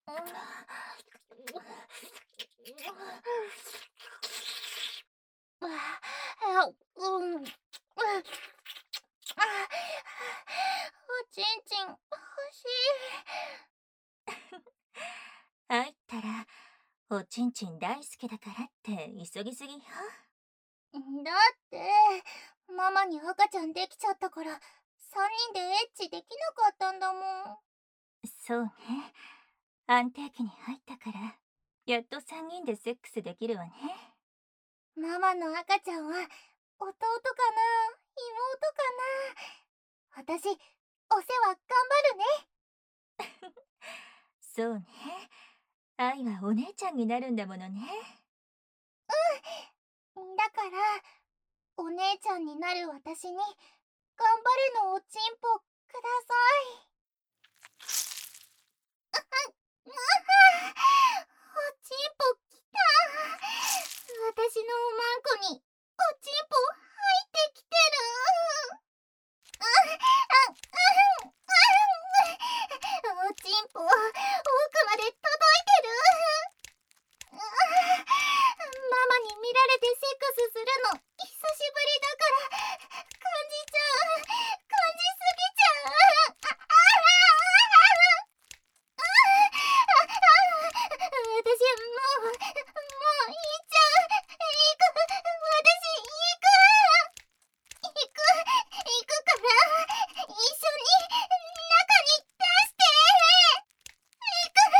おちんちん欲し入ったら、おちんちん大好きだからって急ぎすぎよ。 い。だって、ママに赤ちゃんできちゃったから、3人でエッチできなかったんだもん。 そうね。安定期に入ったから、やっと3人でセックスできるわね。 ママの赤ちゃんは、弟かな妹かな。私、お世話頑張るね。 そうね。愛はお姉ちゃんになるんだものね。 だから、お姉ちゃんになる私に、頑張るのおちんぽください。おちんぽきた。私のおまんこに、おちんぽ入ってきてる。おちんぽ、奥まで届いてる。ママに見られてセックスするの、久しぶりだから、感じちゃう。感じすぎちゃう。私もういいちゃう。行く。私行く。行くから一緒に中に出して行く。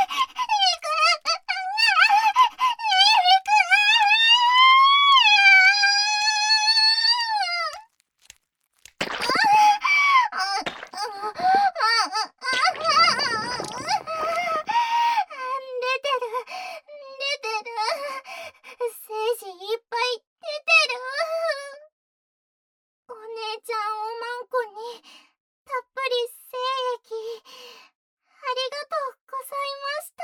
出てる。精子いっぱい出てる。お姉ちゃんおまんこにたっぷり精液ありがとうございました。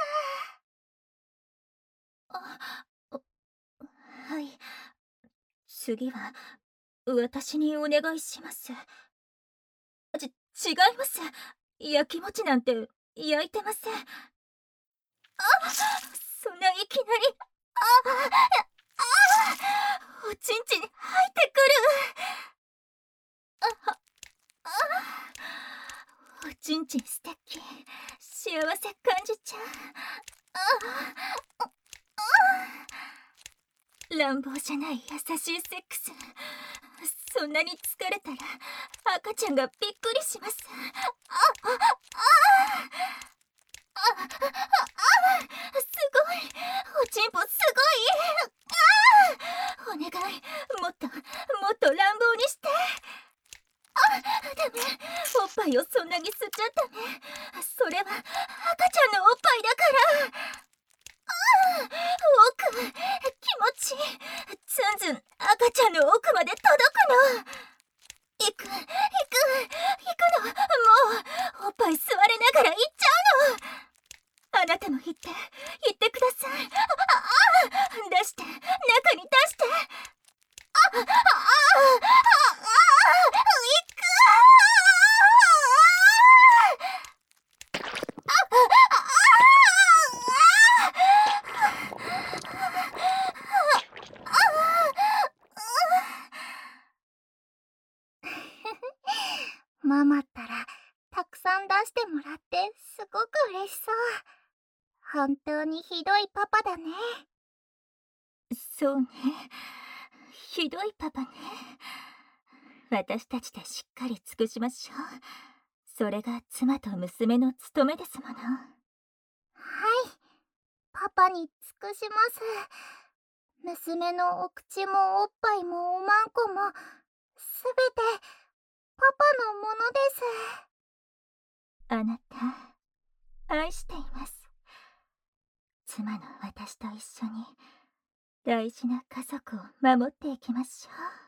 はい。次は、私にお願いします。違います。焼きもちなんて焼いてません。そんないきなり、おちんちんに入ってくる。おちんちん素敵。幸せ感じちゃう。乱暴じゃない優しいセックス。そんなに疲れたら赤ちゃんがびっくりします。すごい。おちんぽすごい。お願い、もっと乱暴にして。ダメ。おっぱいをそんなに吸っちゃダメ。それは赤ちゃんのおっぱいだから。奥、気持ちいい。ずんずん赤ちゃんの奥まで届くの。行くの。もうおっぱい吸われながら行っちゃうの。あなたも言ってください。出して、中に出して。行く。 ママったらたくさん出してもらってすごく嬉しそう。本当にひどいパパだね。 そうね。ひどいパパね。私たちでしっかり尽くしましょう。それが妻と娘の務めですもの。 はい、パパに尽くします。娘のお口もおっぱいもおまんこもすべてパパのものです。 あなた、愛しています。妻の私と一緒に大事な家族を守っていきましょう。